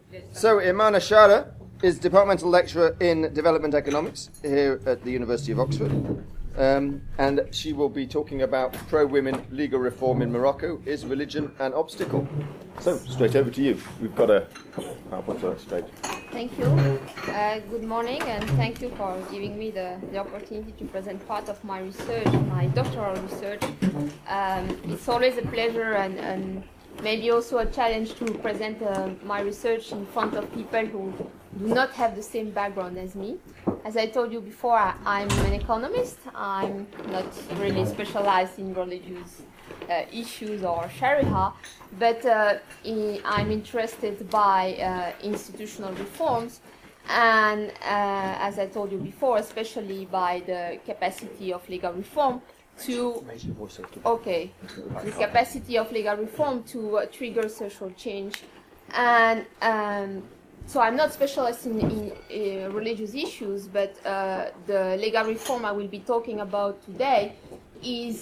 So Imana Shara is Departmental Lecturer in Development Economics here at the University of Oxford. And she will be talking about pro-women legal reform in Morocco. Is religion an obstacle? So, straight over to you. We've got I'll put her straight. Thank you. Good morning, and thank you for giving me the opportunity to present part of my research, my doctoral research. It's always a pleasure and maybe also a challenge to present my research in front of people who do not have the same background as me. As I told you before, I'm an economist. I'm not really specialized in religious issues or Sharia, but I'm interested by institutional reforms, and as I told you before, especially by the capacity of legal reform to the capacity of legal reform to trigger social change. And so I'm not specialized in religious issues, but the legal reform I will be talking about today is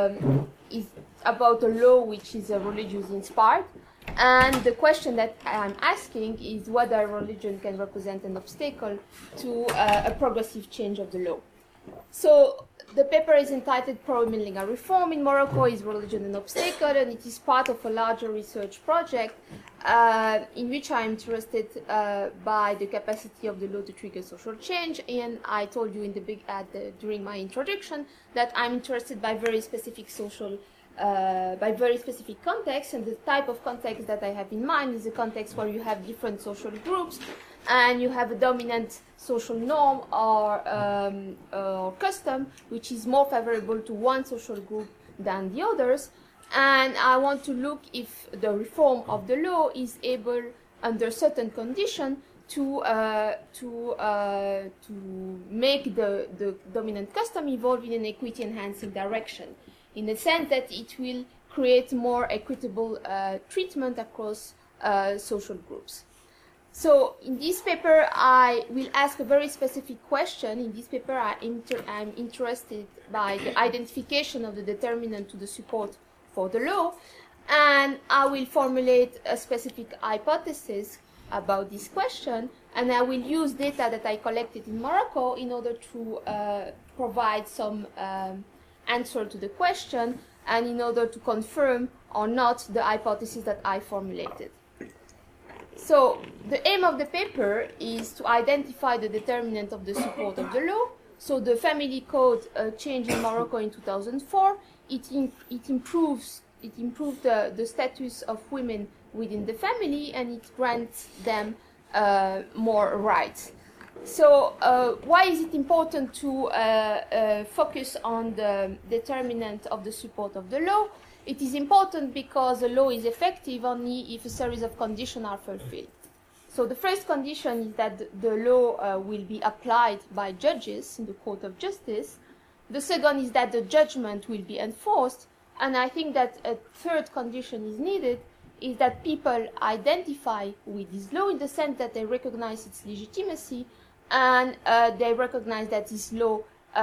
about a law which is religious inspired. And the question that I'm asking is whether religion can represent an obstacle to a progressive change of the law. So the paper is entitled Pro-Women Legal Reform in Morocco, Is Religion an Obstacle? And it is part of a larger research project in which I'm interested by the capacity of the law to trigger social change. And I told you during my introduction that I'm interested by very specific by very specific contexts, and the type of context that I have in mind is a context where you have different social groups and you have a dominant social norm or custom which is more favorable to one social group than the others. And I want to look if the reform of the law is able, under certain conditions, to make the dominant custom evolve in an equity-enhancing direction, in the sense that it will create more equitable treatment across social groups. So in this paper, I will ask a very specific question. In this paper, I'm interested by the identification of the determinant to the support for the law, and I will formulate a specific hypothesis about this question, and I will use data that I collected in Morocco in order to provide some answer to the question, and in order to confirm or not the hypothesis that I formulated. So the aim of the paper is to identify the determinant of the support of the law. So the family code changed in Morocco in 2004. It improved the status of women within the family, and it grants them more rights. So why is it important to focus on the determinant of the support of the law? It is important because the law is effective only if a series of conditions are fulfilled. So the first condition is that the law will be applied by judges in the Court of Justice. The second is that the judgment will be enforced. And I think that a third condition is needed, is that people identify with this law in the sense that they recognize its legitimacy, and they recognize that this law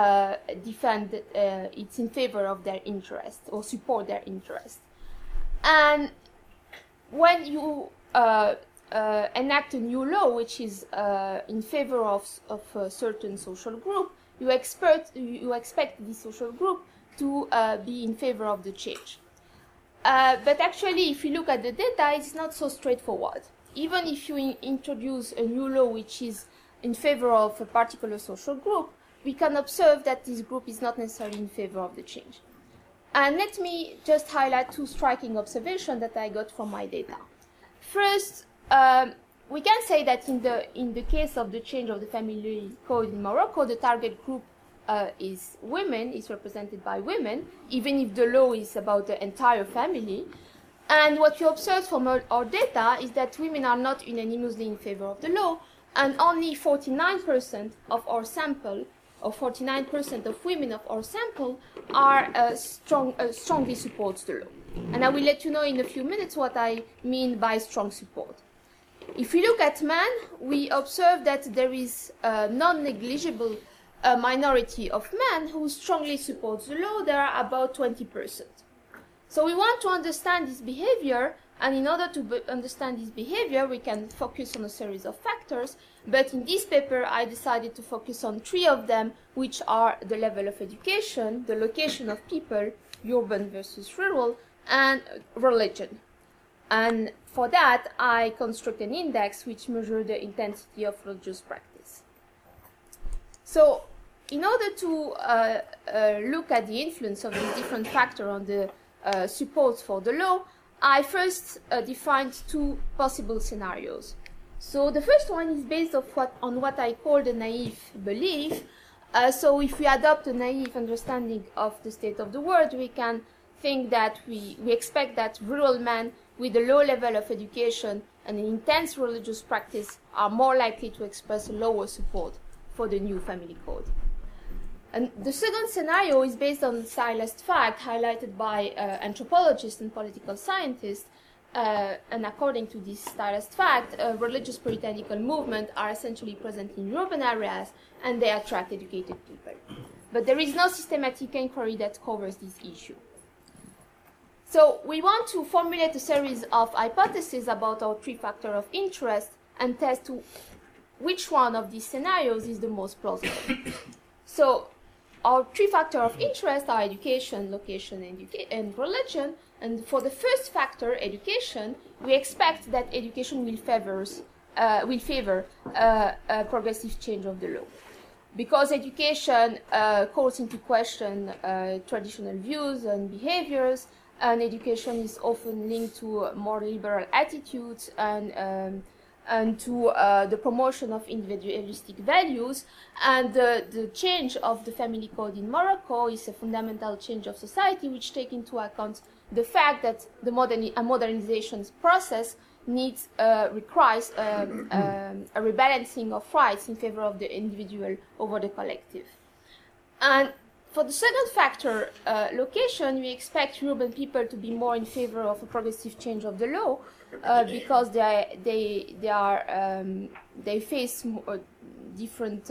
it's in favor of their interest or support their interest. And when you enact a new law which is in favor of a certain social group, you expect this social group to be in favor of the change. But actually, if you look at the data, it's not so straightforward. Even if you introduce a new law which is in favor of a particular social group, we can observe that this group is not necessarily in favor of the change. And let me just highlight two striking observations that I got from my data. First, we can say that in the case of the change of the family code in Morocco, the target group is women, is represented by women, even if the law is about the entire family. And what we observe from our data is that women are not unanimously in favor of the law, and only 49% of our sample, or 49% of women of our sample, are strongly supports the law. And I will let you know in a few minutes what I mean by strong support. If we look at men, we observe that there is a non-negligible minority of men who strongly supports the law. There are about 20%. So we want to understand this behavior. And in order to understand this behavior, we can focus on a series of factors. But in this paper, I decided to focus on 3 of them, which are the level of education, the location of people, urban versus rural, and religion. And for that, I construct an index which measures the intensity of religious practice. So, in order to look at the influence of these different factors on the support for the law, I first defined 2 possible scenarios. So the first one is based on what I call the naive belief. So if we adopt a naive understanding of the state of the world, we can think that we expect that rural men with a low level of education and an intense religious practice are more likely to express a lower support for the new family code. And the second scenario is based on stylized fact highlighted by anthropologists and political scientists. And according to this stylized fact, religious puritanical movements are essentially present in urban areas and they attract educated people. But there is no systematic inquiry that covers this issue. So we want to formulate a series of hypotheses about our 3 factors of interest and test which one of these scenarios is the most plausible. So our 3 factors of interest are education, location, and religion. And for the first factor, education, we expect that education will favor progressive change of the law. Because education calls into question traditional views and behaviors, and education is often linked to more liberal attitudes and to the promotion of individualistic values. And the change of the family code in Morocco is a fundamental change of society which takes into account the fact that the modernization process requires a rebalancing of rights in favor of the individual over the collective. And for the second factor, location, we expect urban people to be more in favor of a progressive change of the law because they face different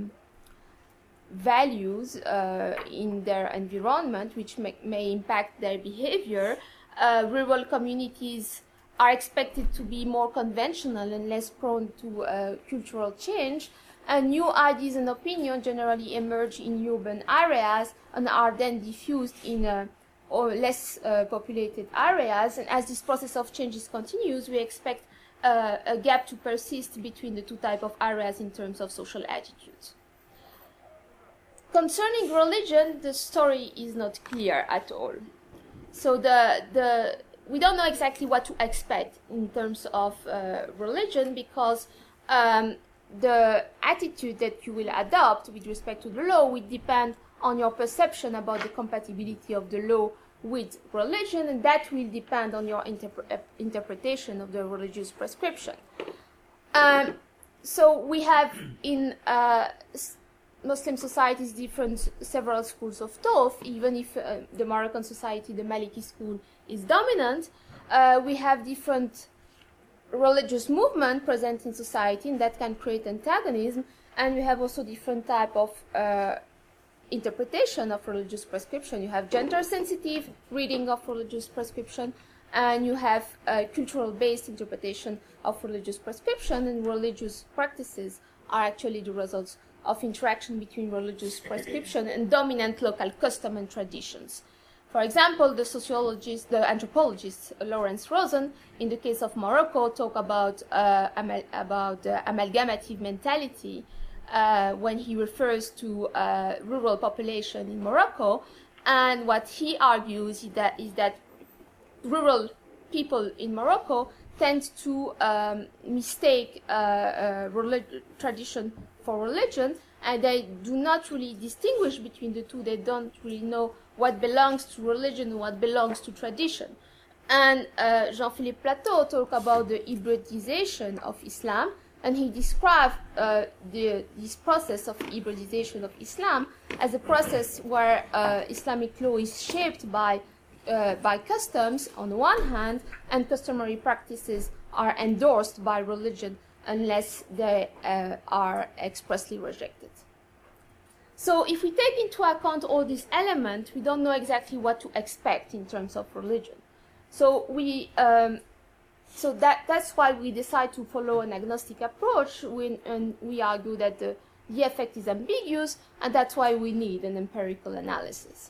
values in their environment, which may impact their behavior. Rural communities are expected to be more conventional and less prone to cultural change. And new ideas and opinions generally emerge in urban areas and are then diffused in less populated areas. And as this process of changes continues, we expect a gap to persist between the 2 types of areas in terms of social attitudes. Concerning religion, the story is not clear at all. So we don't know exactly what to expect in terms of religion because the attitude that you will adopt with respect to the law will depend on your perception about the compatibility of the law with religion, and that will depend on your interpretation of the religious prescription. So we have in Muslim societies several schools of thought. Even if the Moroccan society, the Maliki school, is dominant, we have different religious movement present in society, and that can create antagonism. And we have also different type of interpretation of religious prescription. You have gender-sensitive reading of religious prescription, and you have cultural-based interpretation of religious prescription. And religious practices are actually the results of interaction between religious prescription and dominant local custom and traditions. For example, the anthropologist Lawrence Rosen, in the case of Morocco, talk about amalgamative mentality when he refers to rural population in Morocco. And what he argues is that rural people in Morocco tend to mistake tradition for religion, and they do not really distinguish between the 2. They don't really know what belongs to religion and what belongs to tradition. And Jean-Philippe Plateau talked about the hybridization of Islam, and he described this process of hybridization of Islam as a process where Islamic law is shaped by customs on the one hand, and customary practices are endorsed by religion unless they are expressly rejected. So if we take into account all these elements, we don't know exactly what to expect in terms of religion. So we So that's why we decide to follow an agnostic approach, and we argue that the effect is ambiguous, and that's why we need an empirical analysis.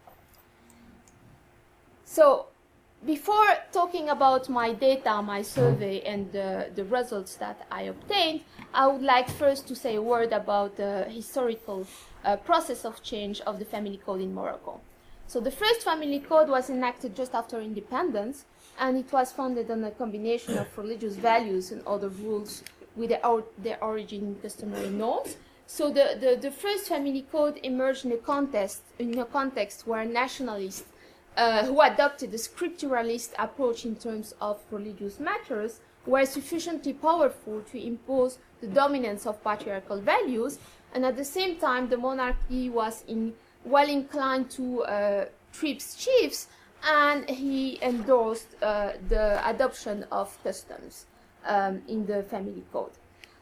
So before talking about my data, my survey, and the results that I obtained, I would like first to say a word about the historical process of change of the family code in Morocco. So the first family code was enacted just after independence, and it was founded on a combination of religious values and other rules with their origin in customary norms. So the first family code emerged in a context where nationalists who adopted a scripturalist approach in terms of religious matters were sufficiently powerful to impose the dominance of patriarchal values, and at the same time the monarchy was well inclined to troops chiefs, and he endorsed the adoption of customs in the family code.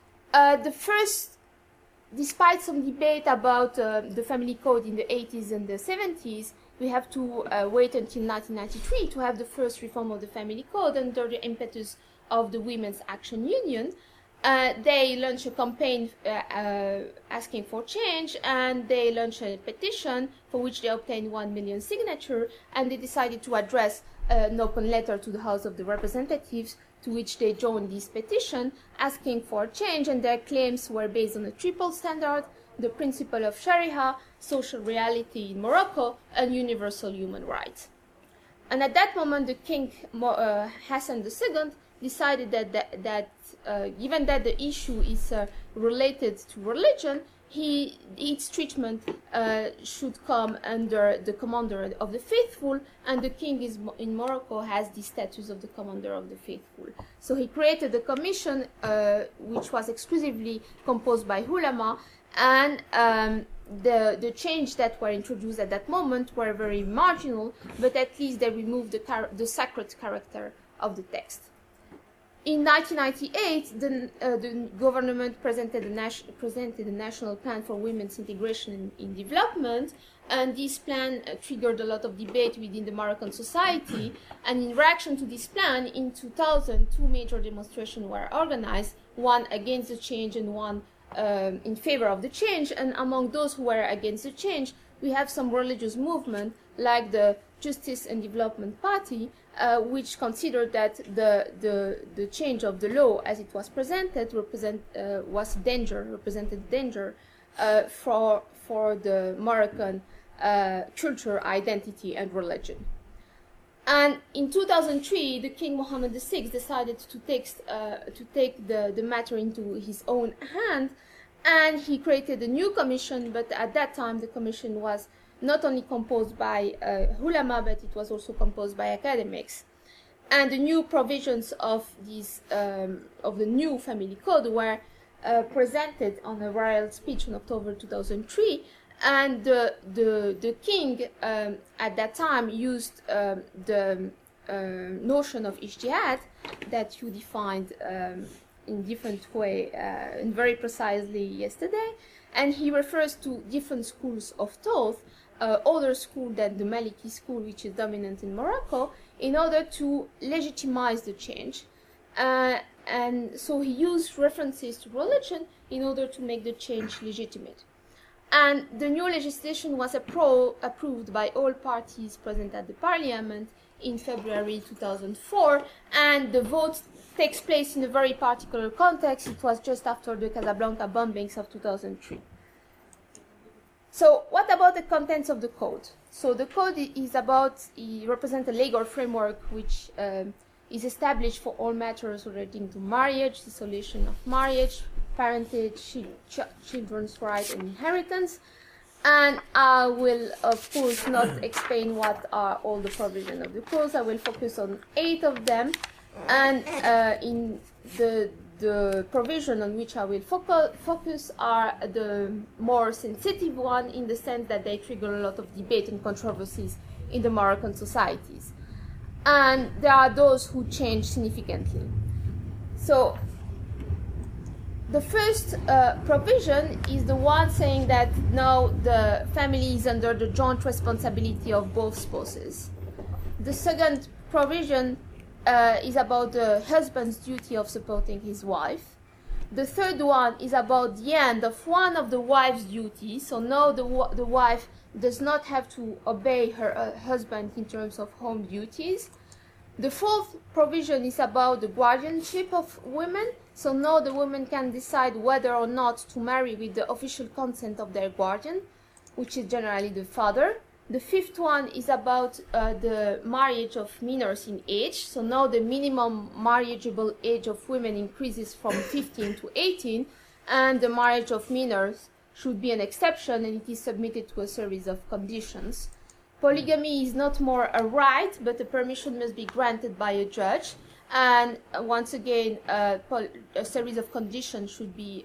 Despite some debate about the family code in the 80s and the 70s, we have to wait until 1993 to have the first reform of the family code under the impetus of the Women's Action Union. They launched a campaign asking for change, and they launched a petition for which they obtained 1 million signatures, and they decided to address an open letter to the House of the Representatives, to which they joined this petition asking for change, and their claims were based on a triple standard: the principle of Sharia, social reality in Morocco, and universal human rights. And at that moment, the King Hassan II decided that given that the issue is related to religion, its treatment should come under the commander of the faithful, and the king in Morocco has the status of the commander of the faithful. So he created a commission which was exclusively composed by ulama, and the change that were introduced at that moment were very marginal, but at least they removed the sacred character of the text. In 1998, the government presented a national plan for women's integration in development, and this plan triggered a lot of debate within the Moroccan society. And in reaction to this plan, in 2000, two major demonstrations were organized, one against the change and one in favor of the change. And among those who were against the change, we have some religious movement like the Justice and Development Party, which considered that the change of the law as it was presented represented danger for the Moroccan culture, identity, and religion. And in 2003, the King Mohammed VI decided to take the matter into his own hand, and he created a new commission. But at that time, the commission was not only composed by ulama, but it was also composed by academics. And the new provisions of the new family code were presented on a royal speech in October 2003. And the king at that time used the notion of ijtihad that you defined in different way and very precisely yesterday. And he refers to different schools of thought, other school than the Maliki school, which is dominant in Morocco, in order to legitimize the change. And so he used references to religion in order to make the change legitimate. And the new legislation was approved by all parties present at the parliament in February 2004, and the vote takes place in a very particular context. It was just after the Casablanca bombings of 2003. So what about the contents of the code? So the code represents a legal framework which is established for all matters relating to marriage, dissolution of marriage, parentage, children's rights, and inheritance. And I will, of course, not explain what are all the provisions of the code. I will focus on 8 of them. And in the provision on which I will focus are the more sensitive one, in the sense that they trigger a lot of debate and controversies in the Moroccan societies. And there are those who change significantly. So the first provision is the one saying that now the family is under the joint responsibility of both spouses. The second provision is about the husband's duty of supporting his wife. The third one is about the end of one of the wife's duties. So now the wife does not have to obey her husband in terms of home duties. The fourth provision is about the guardianship of women. So now the women can decide whether or not to marry with the official consent of their guardian, which is generally the father. The fifth one is about the marriage of minors in age. So now the minimum marriageable age of women increases from 15 to 18, and the marriage of minors should be an exception, and it is submitted to a series of conditions. Polygamy is not more a right, but a permission must be granted by a judge. And once again, a series of conditions should be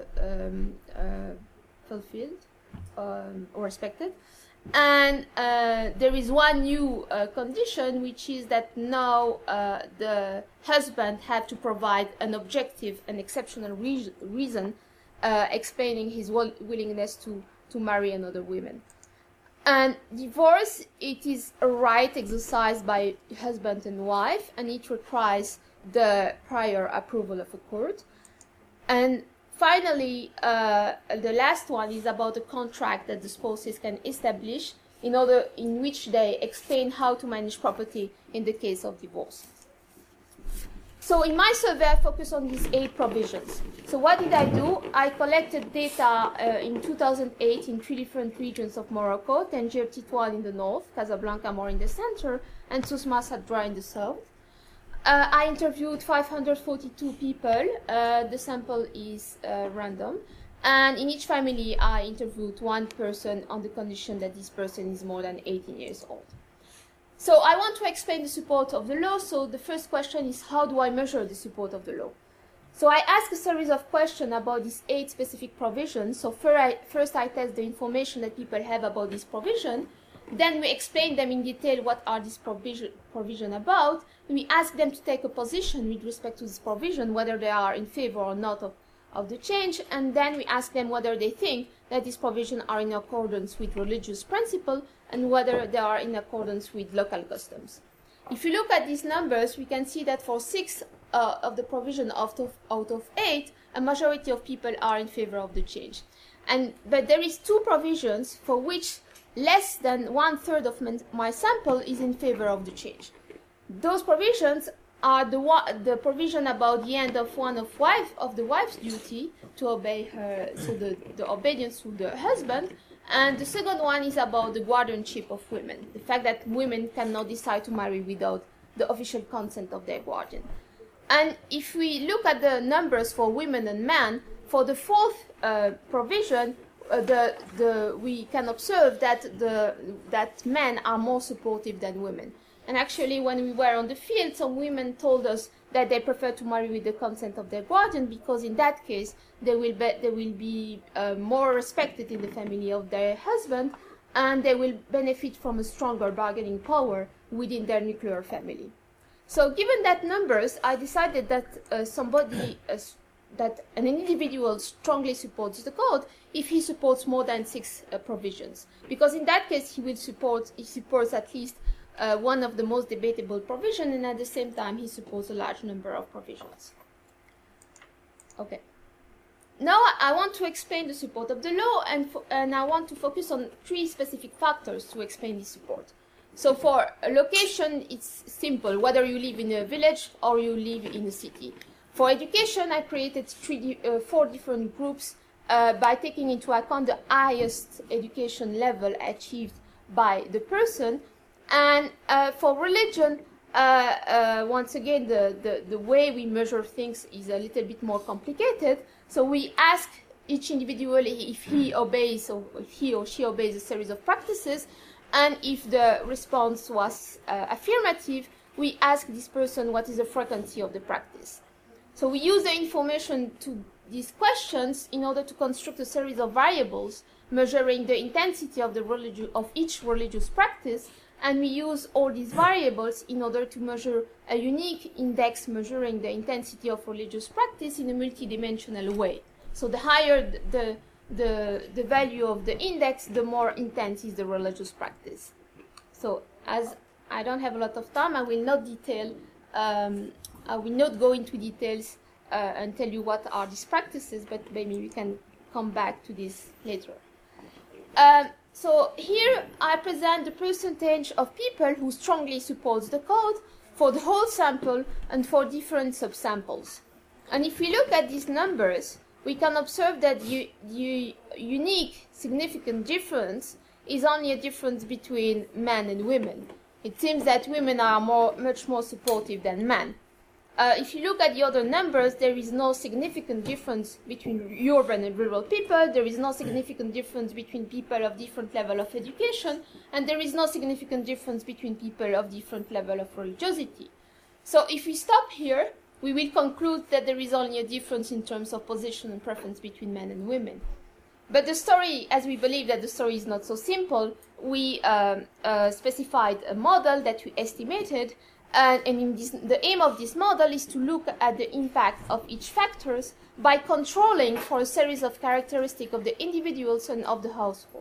fulfilled or respected. And there is one new condition, which is that now the husband had to provide an objective and exceptional reason explaining his willingness to marry another woman. And divorce, it is a right exercised by husband and wife, and it requires the prior approval of a court. And finally, the last one is about a contract that the spouses can establish in which they explain how to manage property in the case of divorce. So in my survey, I focused on these 8 provisions. So what did I do? I collected data in 2008 in 3 different regions of Morocco, Tangier, Titouan in the north, Casablanca more in the center, and Sousma Sadra in the south. I interviewed 542 people. The sample is random. And in each family, I interviewed one person on the condition that this person is more than 18 years old. So I want to explain the support of the law. So the first question is, how do I measure the support of the law? So I ask a series of questions about these 8 specific provisions. So first I test the information that people have about this provision. Then we explain them in detail what are these provision about. We ask them to take a position with respect to this provision, whether they are in favor or not of the change. And then we ask them whether they think that these provisions are in accordance with religious principle and whether they are in accordance with local customs. If you look at these numbers, we can see that for 6 of the provision out of 8, a majority of people are in favor of the change. But there is 2 provisions for which less than 1/3 of my sample is in favor of the change. Those provisions are the provision about the end of one of the wife's duty to obey her, so the obedience to the husband, and the second one is about the guardianship of women, the fact that women cannot decide to marry without the official consent of their guardian. And if we look at the numbers for women and men, for the 4th provision, we can observe that men are more supportive than women. And actually, when we were on the field, some women told us that they prefer to marry with the consent of their guardian, because in that case, they will be more respected in the family of their husband, and they will benefit from a stronger bargaining power within their nuclear family. So given that numbers, I decided that that an individual strongly supports the code if he supports more than 6 provisions, because in that case he supports at least one of the most debatable provisions, and at the same time he supports a large number of provisions. Okay. Now I want to explain the support of the law, and I want to focus on 3 specific factors to explain this support. So for a location, it's simple, whether you live in a village or you live in a city. For education, I created 4 different groups by taking into account the highest education level achieved by the person. And for religion, once again, the way we measure things is a little bit more complicated. So we ask each individual if he obeys, or if he or she obeys a series of practices. And if the response was affirmative, we ask this person what is the frequency of the practice. So we use the information to these questions in order to construct a series of variables measuring the intensity of each religious practice, and we use all these variables in order to measure a unique index measuring the intensity of religious practice in a multidimensional way. So the higher the value of the index, the more intense is the religious practice. So as I don't have a lot of time, I will not detail I will not go into details and tell you what are these practices, but maybe we can come back to this later. So here I present the percentage of people who strongly support the code for the whole sample and for different subsamples. And if we look at these numbers, we can observe that the unique significant difference is only a difference between men and women. It seems that women are much more supportive than men. If you look at the other numbers, there is no significant difference between urban and rural people, there is no significant difference between people of different level of education, and there is no significant difference between people of different level of religiosity. So if we stop here, we will conclude that there is only a difference in terms of position and preference between men and women. But the story, as we believe that the story is not so simple, we specified a model that we estimated. And the aim of this model is to look at the impact of each factors by controlling for a series of characteristics of the individuals and of the household.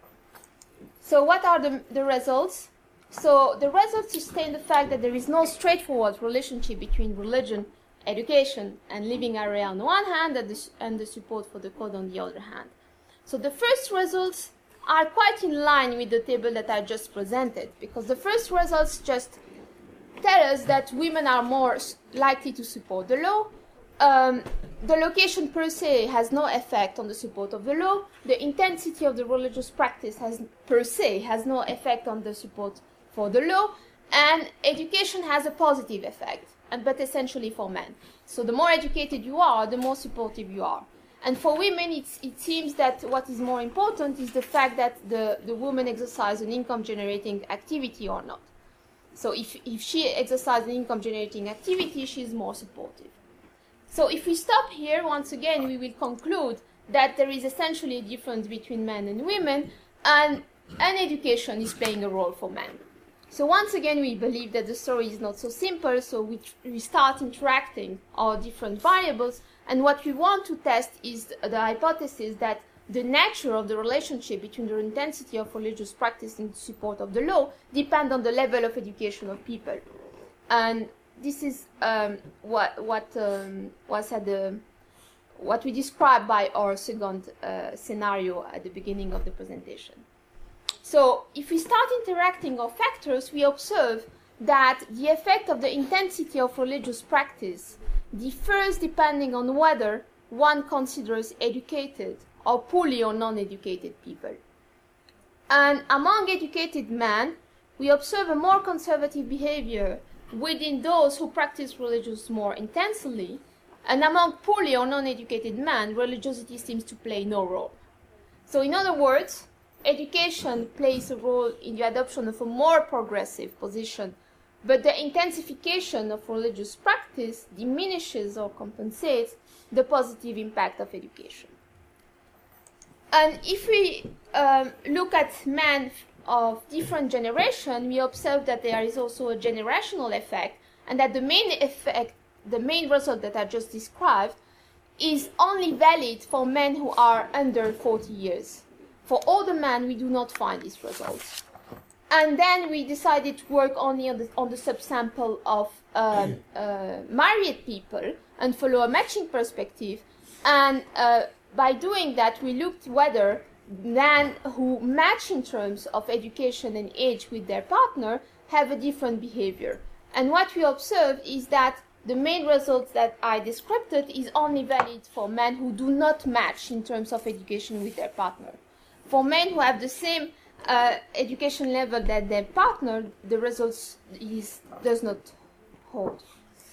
So what are the results? So the results sustain the fact that there is no straightforward relationship between religion, education, and living area on the one hand, and the support for the code on the other hand. So the first results are quite in line with the table that I just presented, because the first results just tell us that women are more likely to support the law. The location per se has no effect on the support of the law. The intensity of the religious practice per se has no effect on the support for the law. And education has a positive effect, but essentially for men. So the more educated you are, the more supportive you are. And for women, it seems that what is more important is the fact that the woman exercises an income-generating activity or not. So if she exercises an income-generating activity, she is more supportive. So if we stop here, once again, we will conclude that there is essentially a difference between men and women, and education is playing a role for men. So once again, we believe that the story is not so simple, so we start interacting our different variables, and what we want to test is the hypothesis that the nature of the relationship between the intensity of religious practice and support of the law depend on the level of education of people. And this is what we described by our second scenario at the beginning of the presentation. So if we start interacting our factors, we observe that the effect of the intensity of religious practice differs depending on whether one considers educated or poorly or non-educated people. And among educated men, we observe a more conservative behavior within those who practice religion more intensely, and among poorly or non-educated men, religiosity seems to play no role. So in other words, education plays a role in the adoption of a more progressive position, but the intensification of religious practice diminishes or compensates the positive impact of education. And if we look at men of different generations, we observe that there is also a generational effect, and that the main result that I just described is only valid for men who are under 40 years. For older men, we do not find these results. And then we decided to work only on the subsample of married people and follow a matching perspective. And by doing that, we looked whether men who match in terms of education and age with their partner have a different behavior. And what we observed is that the main results that I described is only valid for men who do not match in terms of education with their partner. For men who have the same education level that their partner, the results does not hold.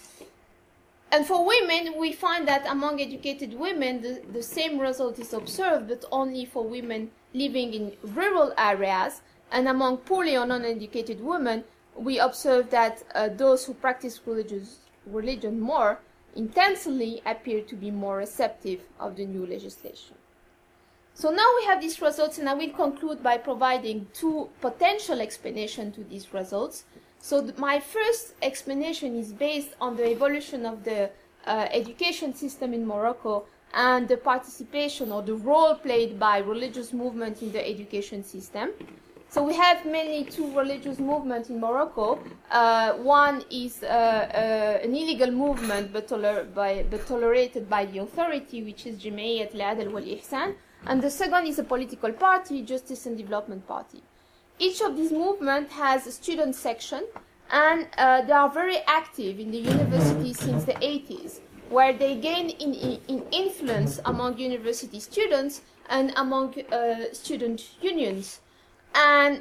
And for women, we find that among educated women, the same result is observed, but only for women living in rural areas. And among poorly or non-educated women, we observe that those who practice religion more intensely appear to be more receptive of the new legislation. So now we have these results, and I will conclude by providing two potential explanations to these results. So my first explanation is based on the evolution of the education system in Morocco and the participation or the role played by religious movement in the education system. So we have mainly two religious movements in Morocco. One is an illegal movement but tolerated by the authority, which is Jamaiyat al-Adl wal-Ihsan, and the second is a political party, Justice and Development Party. Each of these movements has a student section, and they are very active in the university since the 80s, where they gain in influence among university students and among student unions. And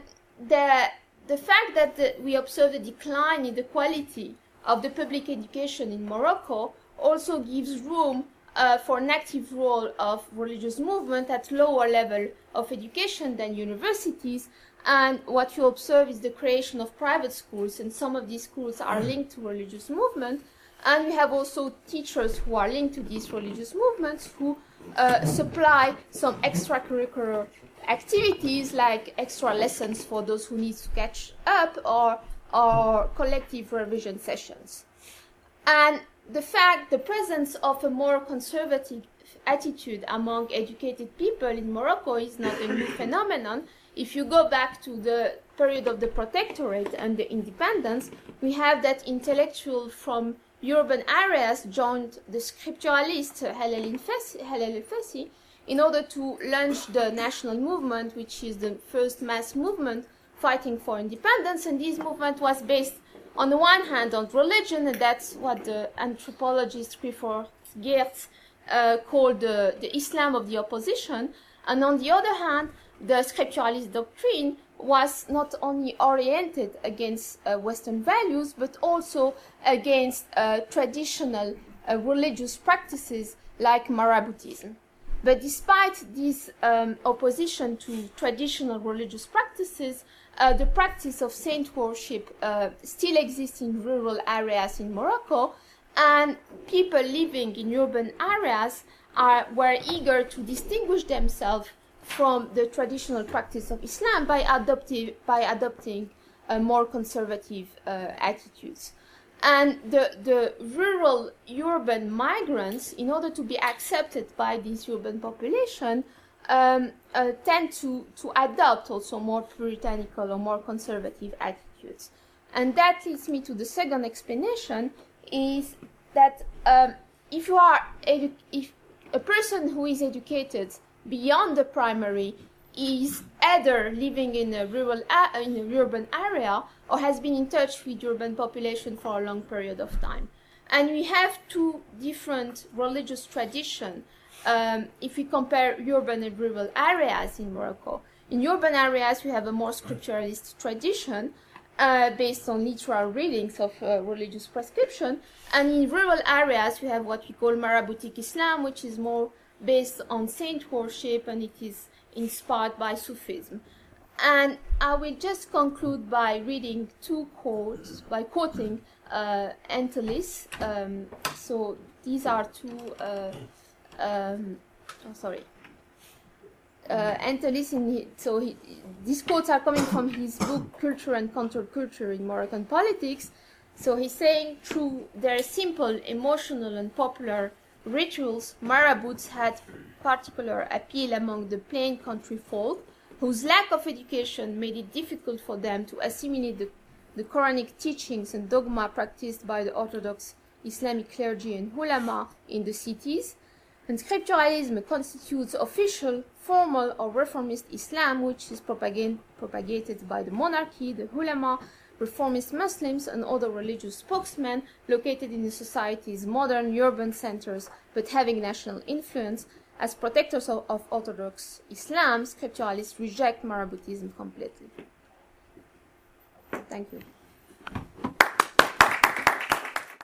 the fact that we observe a decline in the quality of the public education in Morocco also gives room for an active role of religious movement at lower level of education than universities. And what you observe is the creation of private schools, and some of these schools are linked to religious movement. And we have also teachers who are linked to these religious movements who supply some extracurricular activities like extra lessons for those who need to catch up, or collective revision sessions. And the presence of a more conservative attitude among educated people in Morocco is not a new phenomenon. If you go back to the period of the protectorate and the independence, we have that intellectuals from urban areas joined the scripturalist Halal al-Fassi in order to launch the national movement, which is the first mass movement fighting for independence. And this movement was based, on the one hand, on religion, and that's what the anthropologist Clifford Geertz called the Islam of the opposition. And on the other hand, the scripturalist doctrine was not only oriented against Western values, but also against traditional religious practices like Maraboutism. But despite this opposition to traditional religious practices, the practice of saint worship still exists in rural areas in Morocco, and people living in urban areas were eager to distinguish themselves from the traditional practice of Islam by adopting more conservative attitudes. And the rural urban migrants, in order to be accepted by this urban population, tend to adopt also more puritanical or more conservative attitudes. And that leads me to the second explanation, is that if a person who is educated beyond the primary is either living in a urban area or has been in touch with urban population for a long period of time. And we have two different religious traditions if we compare urban and rural areas in Morocco. In urban areas, we have a more scripturalist tradition based on literal readings of religious prescription. And in rural areas, we have what we call Maraboutic Islam, which is more based on saint worship, and it is inspired by Sufism. And I will just conclude by reading two quotes, by quoting Antelis. So these are two, Antelis, these quotes are coming from his book Culture and Counterculture in Moroccan Politics. So he's saying, through their simple, emotional and popular rituals, marabouts had particular appeal among the plain country folk, whose lack of education made it difficult for them to assimilate the Quranic teachings and dogma practiced by the Orthodox Islamic clergy and ulama in the cities. And scripturalism constitutes official, formal or reformist Islam, which is propagated by the monarchy, the ulama, reformist Muslims and other religious spokesmen located in the society's modern urban centers but having national influence. As protectors of Orthodox Islam, scripturalists reject Maraboutism completely. Thank you.